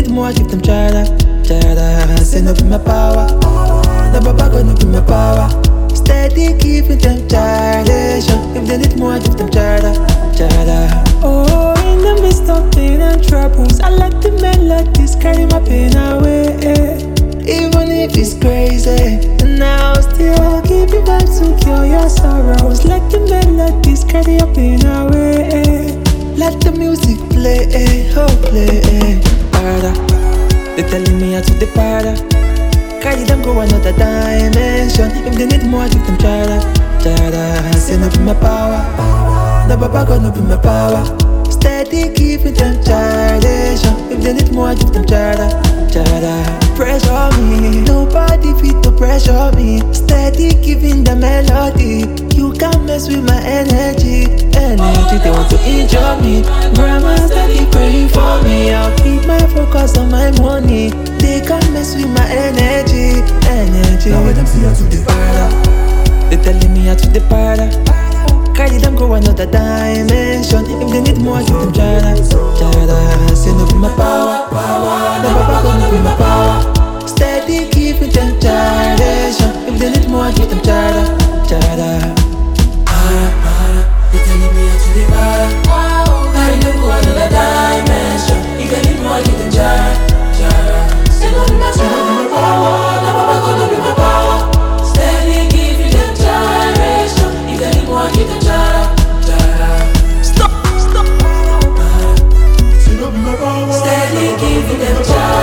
need more, give them chada, chada. Say no be my power, no baba go no be my power. Steady giving them chardation. If they need more, give them chada, chada. Oh, in the midst of pain and troubles, I let the melodies carry my pain away. Even if it's crazy, and I'll still give you vibes to cure your sorrows. Let the melodies carry your pain away. Let the music play, oh play. Para, they telling me how to depart. Carry them go another dimension. If they need more, give them chada, chada. Say no be my power, no baba God no be my power. Steady giving them chardation. If they need more, give them chada, chada. Pressure me, nobody fit to pressure me. Steady giving the melody. You can't mess with my energy. Energy, they want to injure me. Grandma steady praying for me. I'll keep my focus on my money. They can't mess with my energy. Energy. Now when them see us to the para, they telling me how to depart. Carry them go another dimension. If they need more, give them chada, chada. Say no be my power, no baba go no be my power. Steady giving them chardation. If they need more, give them chada, chada. They telling me how to the para. Carry them go another dimension. If they need more, give them chara, chara. Say no be my power, no baba go no be my power. Steady giving them gyration. If they need more, give them chara, chara. Stop. Say no be my power. Steady giving them gyration.